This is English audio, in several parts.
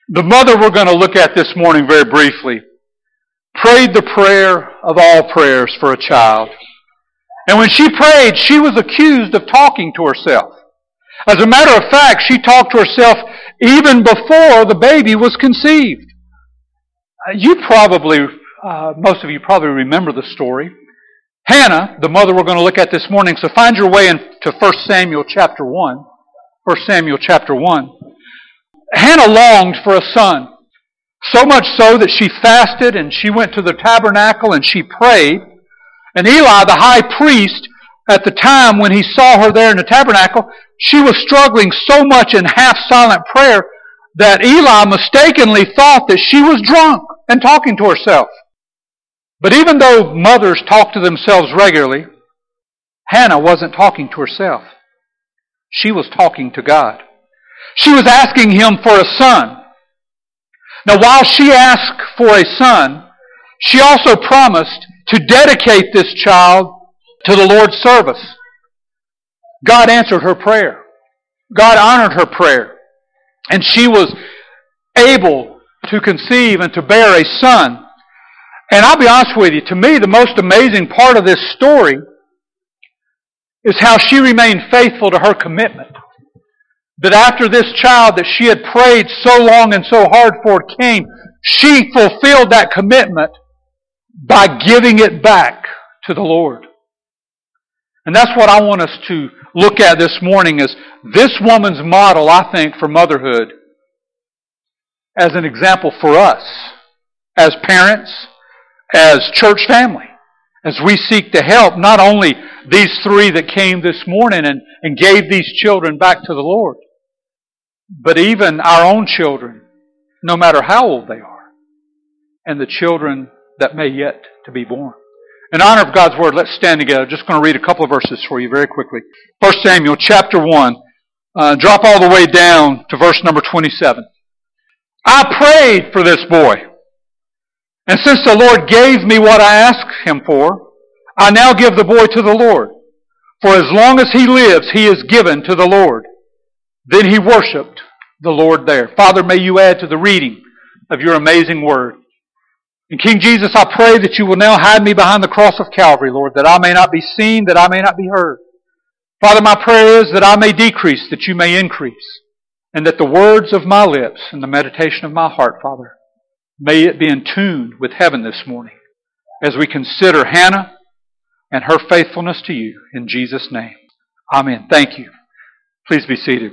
The mother we're going to look at this morning very briefly prayed the prayer of all prayers for a child. And when she prayed, she was accused of talking to herself. As a matter of fact, she talked to herself even before the baby was conceived. Most of you probably remember the story. Hannah, the mother we're going to look at this morning, so find your way into 1 Samuel chapter 1. 1 Samuel chapter 1. Hannah longed for a son, so much so that she fasted and she went to the tabernacle and she prayed. And Eli, the high priest, at the time when he saw her there in the tabernacle, she was struggling so much in half-silent prayer that Eli mistakenly thought that she was drunk and talking to herself. But even though mothers talk to themselves regularly, Hannah wasn't talking to herself. She was talking to God. She was asking Him for a son. Now, while she asked for a son, she also promised to dedicate this child to the Lord's service. God answered her prayer. God honored her prayer. And she was able to conceive and to bear a son. And I'll be honest with you, to me, the most amazing part of this story is how she remained faithful to her commitment. That after this child that she had prayed so long and so hard for came, she fulfilled that commitment by giving it back to the Lord. And that's what I want us to look at this morning, is this woman's model, I think, for motherhood as an example for us, as parents, as church family, as we seek to help not only these three that came this morning and gave these children back to the Lord, but even our own children, no matter how old they are, and the children that may yet to be born. In honor of God's Word, let's stand together. I'm just going to read a couple of verses for you very quickly. 1 Samuel chapter 1. Drop all the way down to verse number 27. I prayed for this boy, and since the Lord gave me what I asked Him for, I now give the boy to the Lord. For as long as he lives, he is given to the Lord. Then he worshipped the Lord there. Father, may you add to the reading of your amazing word. And King Jesus, I pray that you will now hide me behind the cross of Calvary, Lord, that I may not be seen, that I may not be heard. Father, my prayer is that I may decrease, that you may increase, and that the words of my lips and the meditation of my heart, Father, may it be in tune with heaven this morning as we consider Hannah and her faithfulness to you in Jesus' name. Amen. Thank you. Please be seated.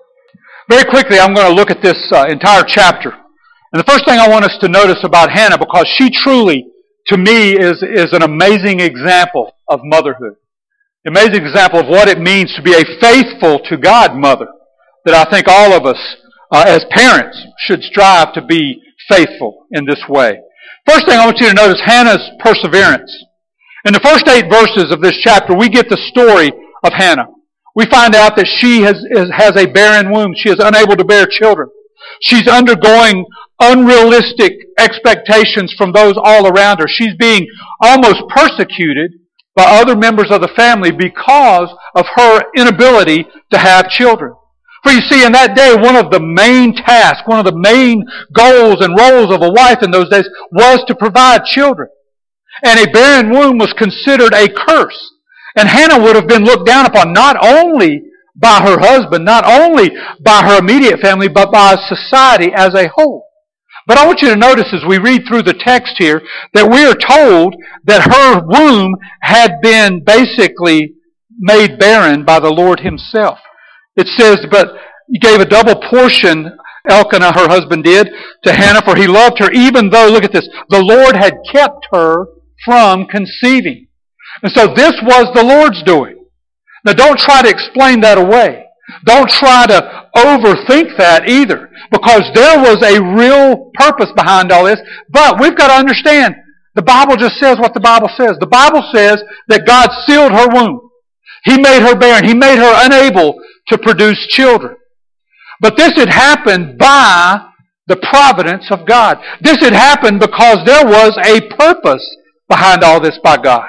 Very quickly, I'm going to look at this entire chapter. And the first thing I want us to notice about Hannah, because she truly, to me, is an amazing example of motherhood. An amazing example of what it means to be a faithful to God mother. That I think all of us, as parents, should strive to be faithful in this way. First thing I want you to notice, Hannah's perseverance. In the first 8 verses of this chapter, we get the story of Hannah. We find out that she has a barren womb. She is unable to bear children. She's undergoing unrealistic expectations from those all around her. She's being almost persecuted by other members of the family because of her inability to have children. For you see, in that day, one of the main tasks, one of the main goals and roles of a wife in those days was to provide children. And a barren womb was considered a curse. And Hannah would have been looked down upon not only by her husband, not only by her immediate family, but by society as a whole. But I want you to notice as we read through the text here that we are told that her womb had been basically made barren by the Lord Himself. It says, but He gave a double portion, Elkanah, her husband did, to Hannah, for he loved her, even though, look at this, the Lord had kept her from conceiving. And so this was the Lord's doing. Now don't try to explain that away. Don't try to overthink that either, because there was a real purpose behind all this. But we've got to understand, the Bible just says what the Bible says. The Bible says that God sealed her womb. He made her barren. He made her unable to produce children. But this had happened by the providence of God. This had happened because there was a purpose behind all this by God.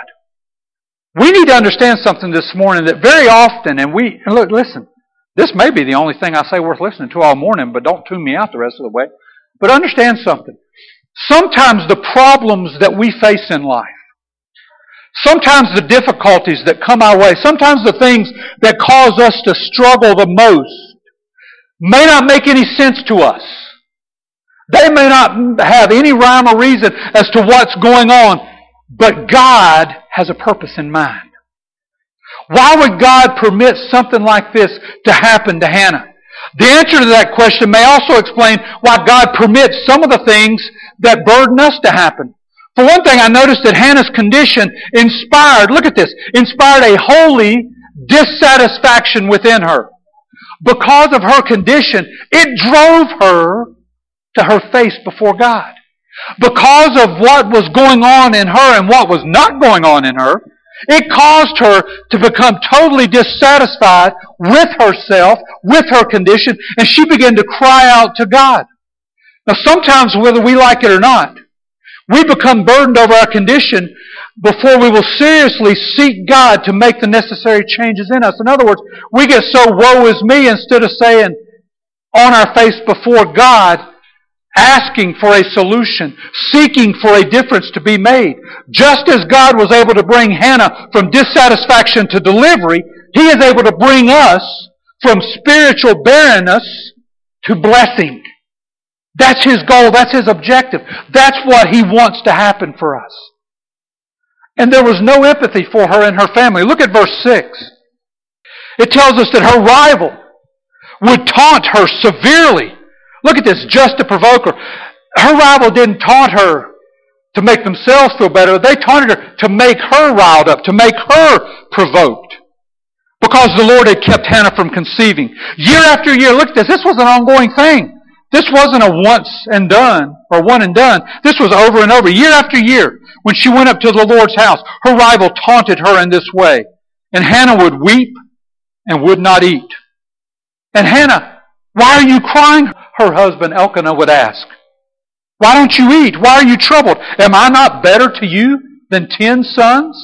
We need to understand something this morning that very often, and look, listen, this may be the only thing I say worth listening to all morning, but don't tune me out the rest of the way. But understand something. Sometimes the problems that we face in life, sometimes the difficulties that come our way, sometimes the things that cause us to struggle the most may not make any sense to us. They may not have any rhyme or reason as to what's going on, but God has a purpose in mind. Why would God permit something like this to happen to Hannah? The answer to that question may also explain why God permits some of the things that burden us to happen. For one thing, I noticed that Hannah's condition inspired a holy dissatisfaction within her. Because of her condition, it drove her to her face before God. Because of what was going on in her and what was not going on in her, it caused her to become totally dissatisfied with herself, with her condition, and she began to cry out to God. Now sometimes, whether we like it or not, we become burdened over our condition before we will seriously seek God to make the necessary changes in us. In other words, we get so woe is me instead of saying on our face before God, asking for a solution, seeking for a difference to be made. Just as God was able to bring Hannah from dissatisfaction to delivery, He is able to bring us from spiritual barrenness to blessing. That's His goal. That's His objective. That's what He wants to happen for us. And there was no empathy for her and her family. Look at verse 6. It tells us that her rival would taunt her severely. Look at this, just to provoke her. Her rival didn't taunt her to make themselves feel better. They taunted her to make her riled up, to make her provoked. Because the Lord had kept Hannah from conceiving. Year after year, look at this. This was an ongoing thing. This wasn't a once and done, or one and done. This was over and over, year after year. When she went up to the Lord's house, her rival taunted her in this way. And Hannah would weep and would not eat. And Hannah, why are you crying? Her husband Elkanah would ask. Why don't you eat? Why are you troubled? Am I not better to you than 10 sons?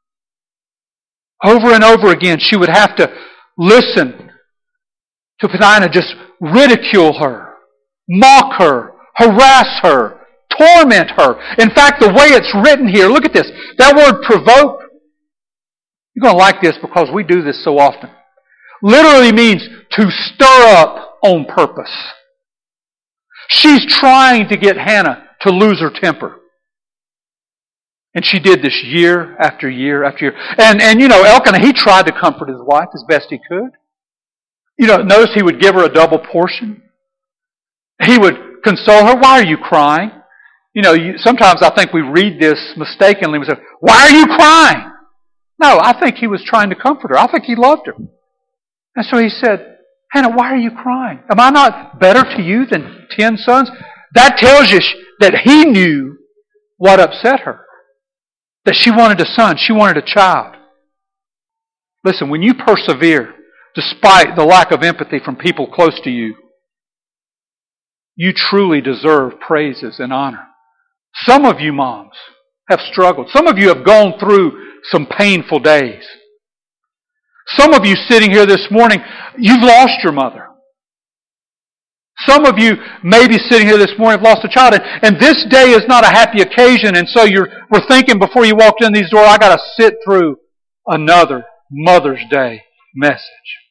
Over and over again, she would have to listen to Peninnah just ridicule her, mock her, harass her, torment her. In fact, the way it's written here, look at this. That word provoke, you're going to like this because we do this so often. Literally means to stir up on purpose. She's trying to get Hannah to lose her temper. And she did this year after year after year. And you know, Elkanah, he tried to comfort his wife as best he could. You know, notice he would give her a double portion. He would console her. Why are you crying? You know, sometimes I think we read this mistakenly. We say, why are you crying? No, I think he was trying to comfort her. I think he loved her. And so he said, Hannah, why are you crying? Am I not better to you than 10 sons? That tells you that he knew what upset her. That she wanted a son. She wanted a child. Listen, when you persevere, despite the lack of empathy from people close to you, you truly deserve praises and honor. Some of you moms have struggled. Some of you have gone through some painful days. Some of you sitting here this morning, you've lost your mother. Some of you may be sitting here this morning, have lost a child, and this day is not a happy occasion, and so we're thinking before you walked in these doors, I got to sit through another Mother's Day message.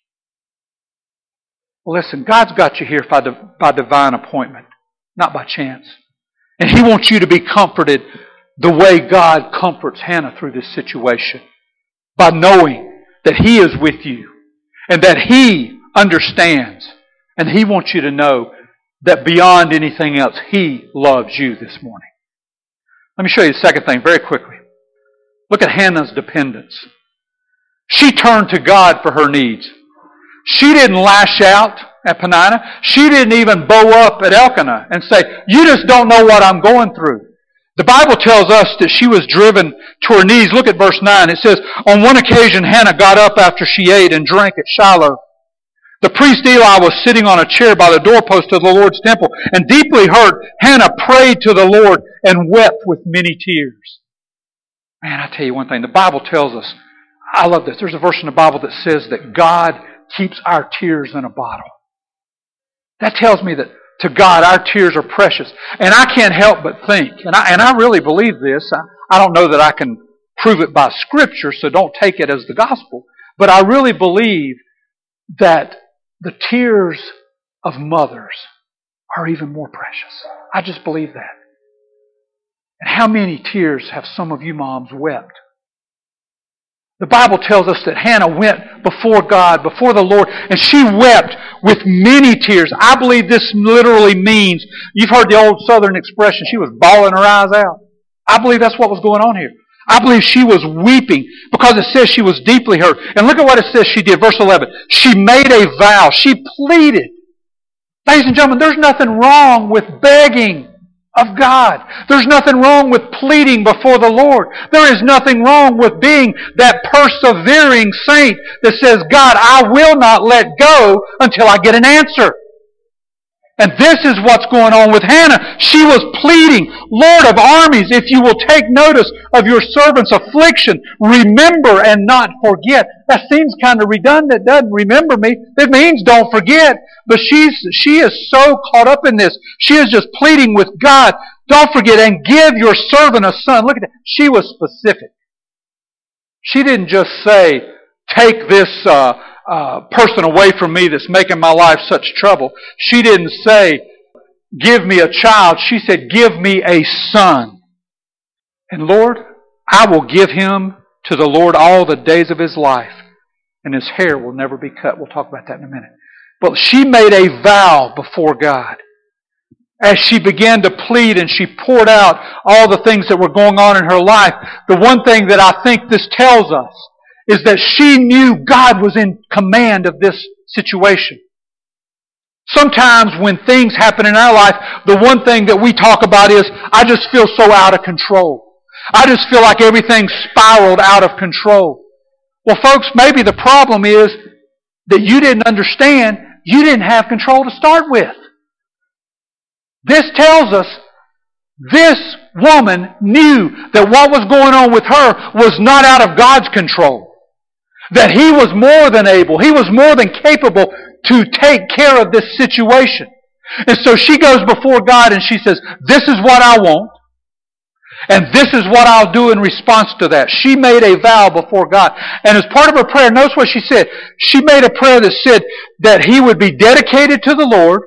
Listen, God's got you here by divine appointment, not by chance. And He wants you to be comforted the way God comforts Hannah through this situation, by knowing that He is with you and that He understands. And He wants you to know that beyond anything else, He loves you this morning. Let me show you the second thing very quickly. Look at Hannah's dependence. She turned to God for her needs. She didn't lash out at Peninnah. She didn't even bow up at Elkanah and say, you just don't know what I'm going through. The Bible tells us that she was driven to her knees. Look at verse 9. It says, on one occasion Hannah got up after she ate and drank at Shiloh. The priest Eli was sitting on a chair by the doorpost of the Lord's temple, and deeply hurt, Hannah prayed to the Lord and wept with many tears. Man, I tell you one thing. The Bible tells us, I love this. There's a verse in the Bible that says that God keeps our tears in a bottle. That tells me that to God, our tears are precious. And I can't help but think, and I really believe this. I don't know that I can prove it by Scripture, so don't take it as the gospel. But I really believe that the tears of mothers are even more precious. I just believe that. And how many tears have some of you moms wept? The Bible tells us that Hannah went before God, before the Lord, and she wept with many tears. I believe this literally means, you've heard the old Southern expression, she was bawling her eyes out. I believe that's what was going on here. I believe she was weeping because it says she was deeply hurt. And look at what it says she did. Verse 11. She made a vow. She pleaded. Ladies and gentlemen, there's nothing wrong with begging of God. There's nothing wrong with pleading before the Lord. There is nothing wrong with being that persevering saint that says, God, I will not let go until I get an answer. And this is what's going on with Hannah. She was pleading, Lord of armies, if you will take notice of your servant's affliction, remember and not forget. That seems kind of redundant, doesn't remember me. It means don't forget. But she is so caught up in this. She is just pleading with God, don't forget and give your servant a son. Look at that. She was specific. She didn't just say, take this person away from me that's making my life such trouble. She didn't say, give me a child. She said, give me a son. And Lord, I will give him to the Lord all the days of his life, and his hair will never be cut. We'll talk about that in a minute. But she made a vow before God. As she began to plead and she poured out all the things that were going on in her life, the one thing that I think this tells us is that she knew God was in command of this situation. Sometimes when things happen in our life, the one thing that we talk about is, I just feel so out of control. I just feel like everything's spiraled out of control. Well, folks, maybe the problem is that you didn't understand you didn't have control to start with. This tells us this woman knew that what was going on with her was not out of God's control. That He was more than able, He was more than capable to take care of this situation. And so she goes before God and she says, this is what I want, and this is what I'll do in response to that. She made a vow before God. And as part of her prayer, notice what she said. She made a prayer that said that he would be dedicated to the Lord,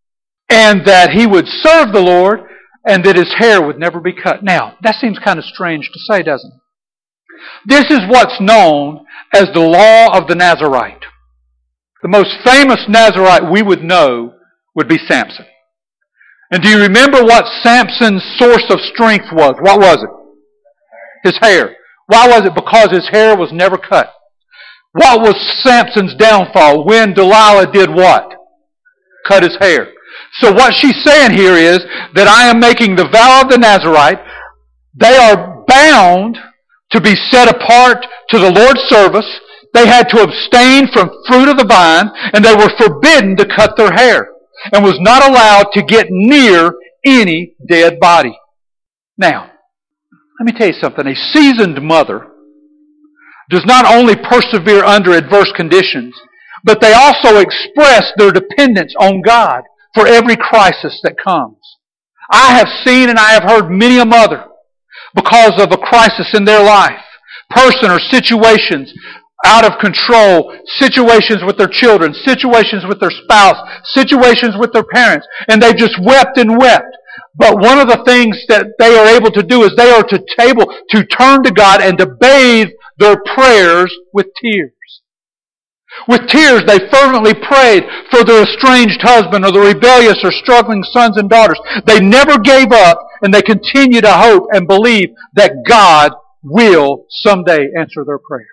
and that he would serve the Lord, and that his hair would never be cut. Now, that seems kind of strange to say, doesn't it? This is what's known as the law of the Nazarite. The most famous Nazarite we would know would be Samson. And do you remember what Samson's source of strength was? What was it? His hair. Why was it? Because his hair was never cut. What was Samson's downfall? When Delilah did what? Cut his hair. So what she's saying here is that I am making the vow of the Nazarite. They are bound to be set apart to the Lord's service. They had to abstain from fruit of the vine, and they were forbidden to cut their hair, and was not allowed to get near any dead body. Now, let me tell you something. A seasoned mother does not only persevere under adverse conditions, but they also express their dependence on God for every crisis that comes. I have seen and I have heard many a mother, because of a crisis in their life, person or situations out of control, situations with their children, situations with their spouse, situations with their parents, and they just wept and wept. But one of the things that they are able to do is they are able to turn to God and to bathe their prayers with tears. With tears, they fervently prayed for their estranged husband or the rebellious or struggling sons and daughters. They never gave up, and they continue to hope and believe that God will someday answer their prayers.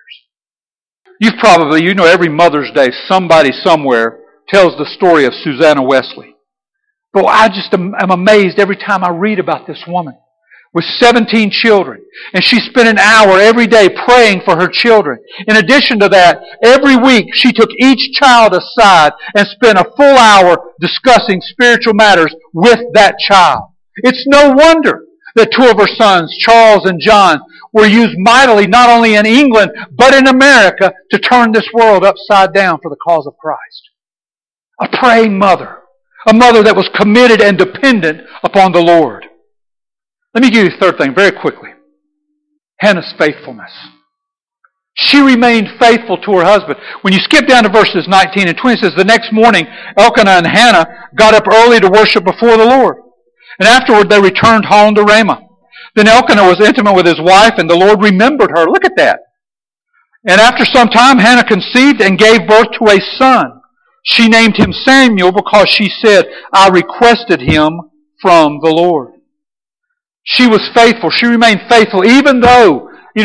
You know every Mother's Day, somebody somewhere tells the story of Susanna Wesley. But I just am amazed every time I read about this woman with 17 children. And she spent an hour every day praying for her children. In addition to that, every week she took each child aside and spent a full hour discussing spiritual matters with that child. It's no wonder that two of her sons, Charles and John, were used mightily not only in England, but in America to turn this world upside down for the cause of Christ. A praying mother. A mother that was committed and dependent upon the Lord. Let me give you the third thing very quickly. Hannah's faithfulness. She remained faithful to her husband. When you skip down to verses 19 and 20, it says, the next morning, Elkanah and Hannah got up early to worship before the Lord. And afterward they returned home to Ramah. Then Elkanah was intimate with his wife, and the Lord remembered her. Look at that. And after some time, Hannah conceived and gave birth to a son. She named him Samuel because she said, I requested him from the Lord. She was faithful. She remained faithful, even though,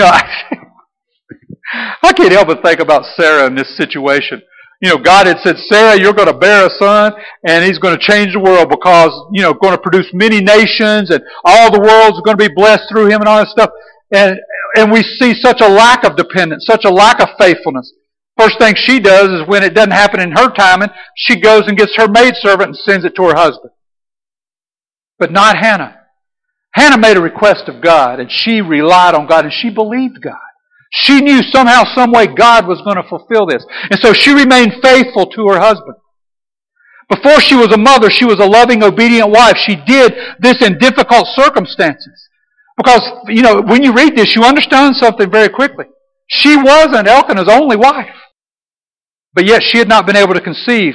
I can't help but think about Sarah in this situation. God had said, Sarah, you're going to bear a son, and he's going to change the world because, going to produce many nations, and all the world's going to be blessed through him and all that stuff. And we see such a lack of dependence, such a lack of faithfulness. First thing she does is when it doesn't happen in her timing, she goes and gets her maidservant and sends it to her husband. But not Hannah. Hannah made a request of God, and she relied on God, and she believed God. She knew somehow, some way God was going to fulfill this. And so she remained faithful to her husband. Before she was a mother, she was a loving, obedient wife. She did this in difficult circumstances. Because, when you read this, you understand something very quickly. She wasn't Elkanah's only wife. But yet she had not been able to conceive.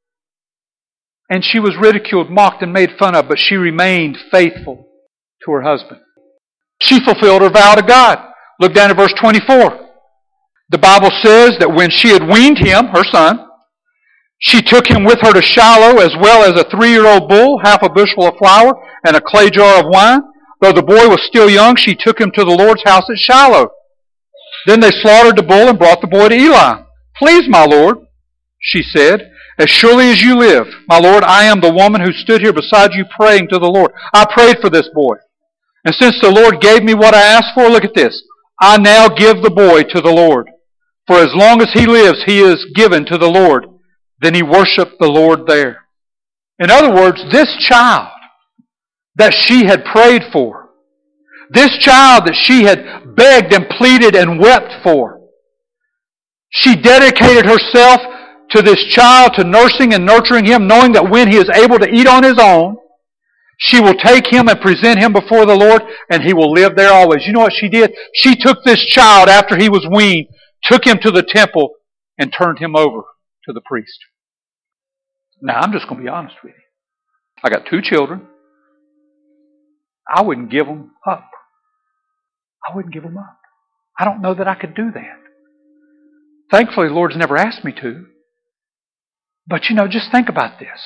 And she was ridiculed, mocked, and made fun of, but she remained faithful to her husband. She fulfilled her vow to God. Look down at verse 24. The Bible says that when she had weaned him, her son, she took him with her to Shiloh, as well as a 3-year-old bull, half a bushel of flour, and a clay jar of wine. Though the boy was still young, she took him to the Lord's house at Shiloh. Then they slaughtered the bull and brought the boy to Eli. Please, my Lord, she said, as surely as you live, my Lord, I am the woman who stood here beside you praying to the Lord. I prayed for this boy. And since the Lord gave me what I asked for, look at this. I now give the boy to the Lord. For as long as he lives, he is given to the Lord. Then he worshiped the Lord there. In other words, this child that she had prayed for, this child that she had begged and pleaded and wept for, she dedicated herself to this child, to nursing and nurturing him, knowing that when he is able to eat on his own, she will take him and present him before the Lord, and he will live there always. You know what she did? She took this child after he was weaned, took him to the temple, and turned him over to the priest. Now, I'm just going to be honest with you. I got 2 children. I wouldn't give them up. I wouldn't give them up. I don't know that I could do that. Thankfully, the Lord's never asked me to. But just think about this.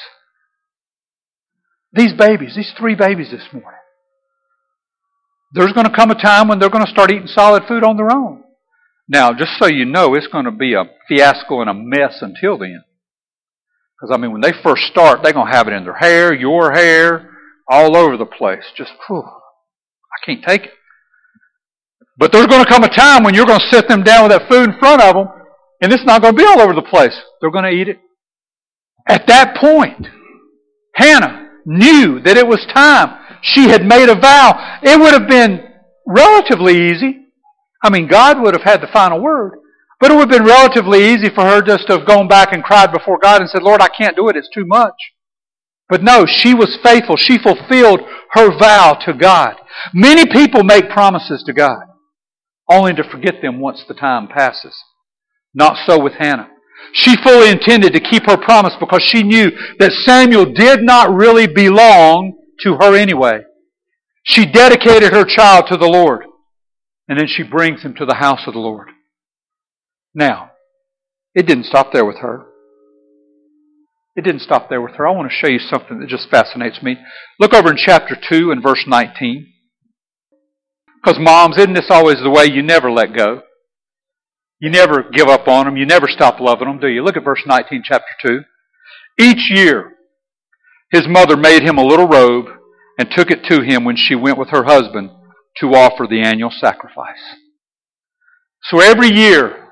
These babies, these 3 babies this morning, there's going to come a time when they're going to start eating solid food on their own. Now, just so you know, it's going to be a fiasco and a mess until then. Because, when they first start, they're going to have it in their hair, your hair, all over the place. Just, I can't take it. But there's going to come a time when you're going to sit them down with that food in front of them, and it's not going to be all over the place. They're going to eat it. At that point, Hannah knew that it was time. She had made a vow. It would have been relatively easy. God would have had the final word. But it would have been relatively easy for her just to have gone back and cried before God and said, Lord, I can't do it. It's too much. But no, she was faithful. She fulfilled her vow to God. Many people make promises to God, only to forget them once the time passes. Not so with Hannah. She fully intended to keep her promise because she knew that Samuel did not really belong to her anyway. She dedicated her child to the Lord, and then she brings him to the house of the Lord. Now, it didn't stop there with her. It didn't stop there with her. I want to show you something that just fascinates me. Look over in chapter 2 and verse 19. Because moms, isn't this always the way? You never let go. You never give up on them. You never stop loving them, do you? Look at verse 19, chapter 2. Each year, his mother made him a little robe and took it to him when she went with her husband to offer the annual sacrifice. So every year,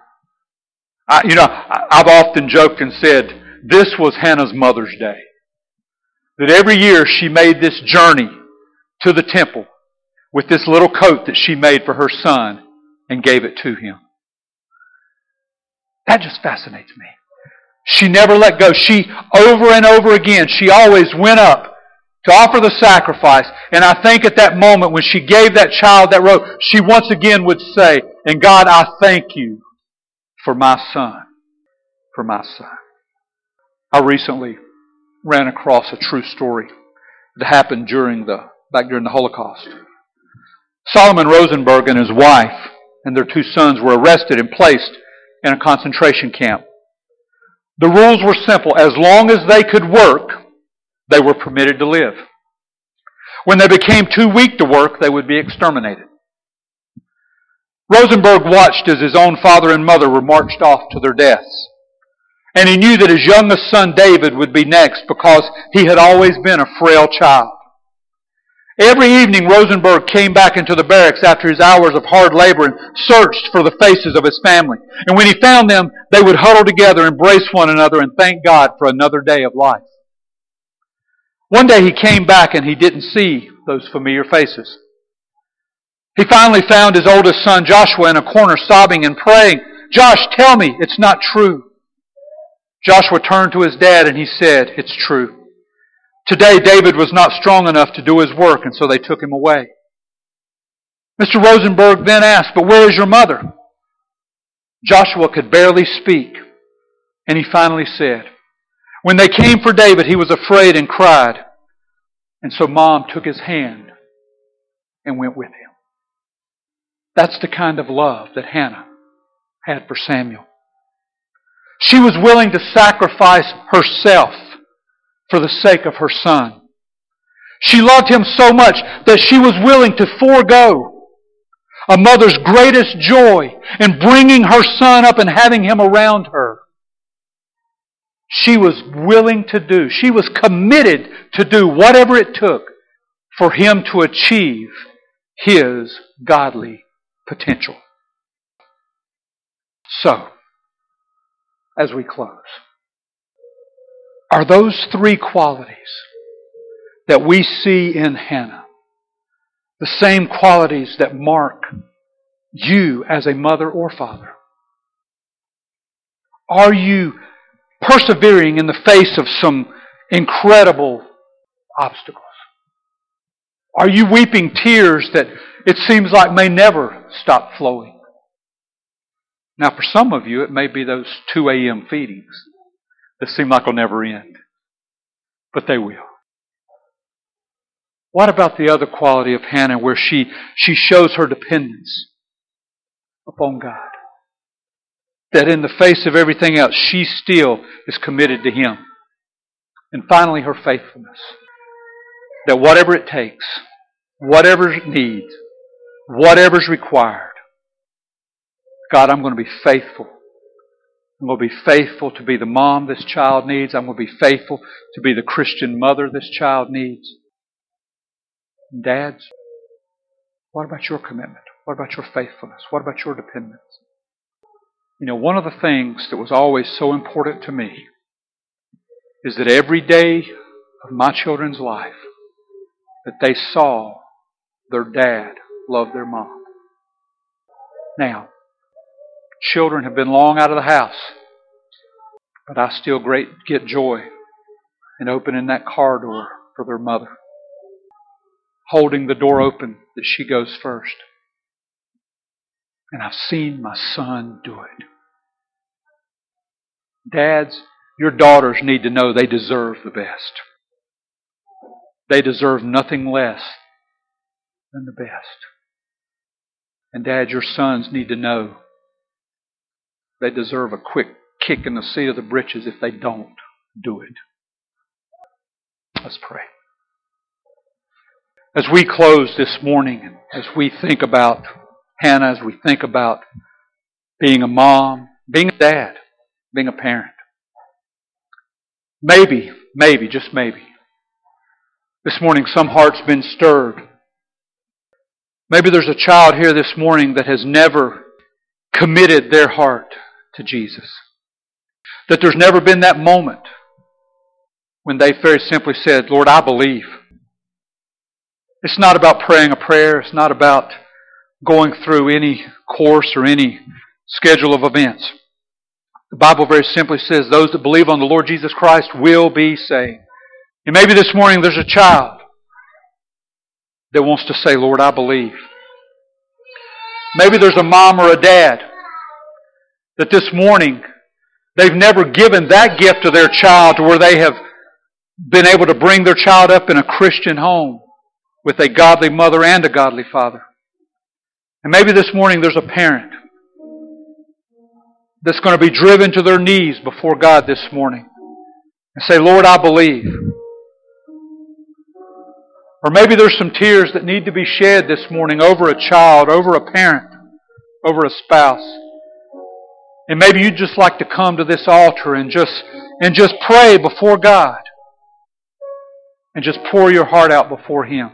I've often joked and said, this was Hannah's Mother's Day. That every year she made this journey to the temple with this little coat that she made for her son and gave it to him. That just fascinates me. She never let go. She, over and over again, she always went up to offer the sacrifice. And I think at that moment when she gave that child that robe, she once again would say, and God, I thank you for my son. For my son. I recently ran across a true story that happened back during the Holocaust. Solomon Rosenberg and his wife and their 2 sons were arrested and placed in a concentration camp. The rules were simple. As long as they could work, they were permitted to live. When they became too weak to work, they would be exterminated. Rosenberg watched as his own father and mother were marched off to their deaths. And he knew that his youngest son David would be next because he had always been a frail child. Every evening Rosenberg came back into the barracks after his hours of hard labor and searched for the faces of his family. And when he found them, they would huddle together, embrace one another, and thank God for another day of life. One day he came back and he didn't see those familiar faces. He finally found his oldest son Joshua in a corner sobbing and praying, "Josh, tell me it's not true." Joshua turned to his dad and he said, "It's true. Today David was not strong enough to do his work, and so they took him away." Mr. Rosenberg then asked, "But where is your mother?" Joshua could barely speak, and he finally said, "When they came for David, he was afraid and cried. And so Mom took his hand and went with him." That's the kind of love that Hannah had for Samuel. She was willing to sacrifice herself for the sake of her son. She loved him so much that she was willing to forego a mother's greatest joy in bringing her son up and having him around her. She was willing to do, she was committed to do whatever it took for him to achieve his godly potential. So, as we close, are those 3 qualities that we see in Hannah the same qualities that mark you as a mother or father? Are you persevering in the face of some incredible obstacles? Are you weeping tears that it seems like may never stop flowing? Now, for some of you, it may be those 2 a.m. feedings that seem like will never end. But they will. What about the other quality of Hannah where she shows her dependence upon God? That in the face of everything else, she still is committed to Him. And finally, her faithfulness. That whatever it takes, whatever it needs, whatever's required, God, I'm going to be faithful. I'm going to be faithful to be the mom this child needs. I'm going to be faithful to be the Christian mother this child needs. And dads, what about your commitment? What about your faithfulness? What about your dependence? You know, one of the things that was always so important to me is that every day of my children's life, that they saw their dad love their mom. Now, children have been long out of the house, but I still get joy in opening that car door for their mother, holding the door open that she goes first. And I've seen my son do it. Dads, your daughters need to know they deserve the best. They deserve nothing less than the best. And Dad, your sons need to know they deserve a quick kick in the seat of the britches if they don't do it. Let's pray. As we close this morning, and as we think about Hannah, as we think about being a mom, being a dad, being a parent, maybe, just maybe, this morning some heart's been stirred. Maybe there's a child here this morning that has never committed their heart to Jesus. That there's never been that moment when they very simply said, Lord, I believe. It's not about praying a prayer. It's not about going through any course or any schedule of events. The Bible very simply says those that believe on the Lord Jesus Christ will be saved. And maybe this morning there's a child that wants to say, Lord, I believe. Maybe there's a mom or a dad that this morning they've never given that gift to their child to where they have been able to bring their child up in a Christian home with a godly mother and a godly father. And maybe this morning there's a parent that's going to be driven to their knees before God this morning and say, Lord, I believe. Or maybe there's some tears that need to be shed this morning over a child, over a parent, over a spouse. And maybe you'd just like to come to this altar and just pray before God. And just pour your heart out before Him.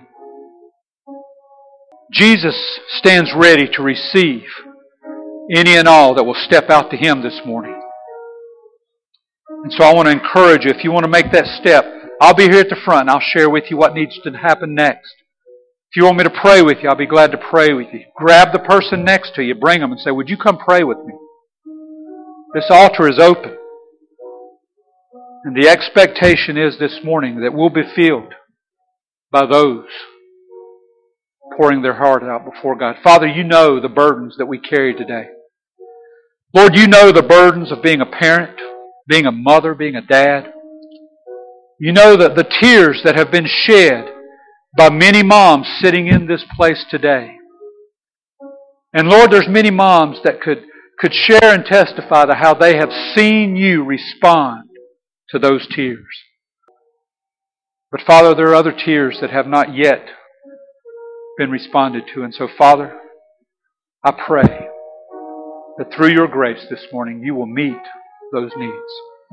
Jesus stands ready to receive any and all that will step out to Him this morning. And so I want to encourage you, if you want to make that step, I'll be here at the front and I'll share with you what needs to happen next. If you want me to pray with you, I'll be glad to pray with you. Grab the person next to you, bring them and say, would you come pray with me? This altar is open. And the expectation is this morning that we'll be filled by those pouring their heart out before God. Father, you know the burdens that we carry today. Lord, you know the burdens of being a parent, being a mother, being a dad. You know that the tears that have been shed by many moms sitting in this place today. And Lord, there's many moms that could share and testify to how they have seen you respond to those tears. But Father, there are other tears that have not yet been responded to. And so, Father, I pray that through your grace this morning, you will meet those needs.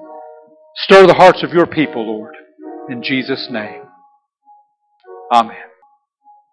Stir the hearts of your people, Lord, in Jesus' name. Amen.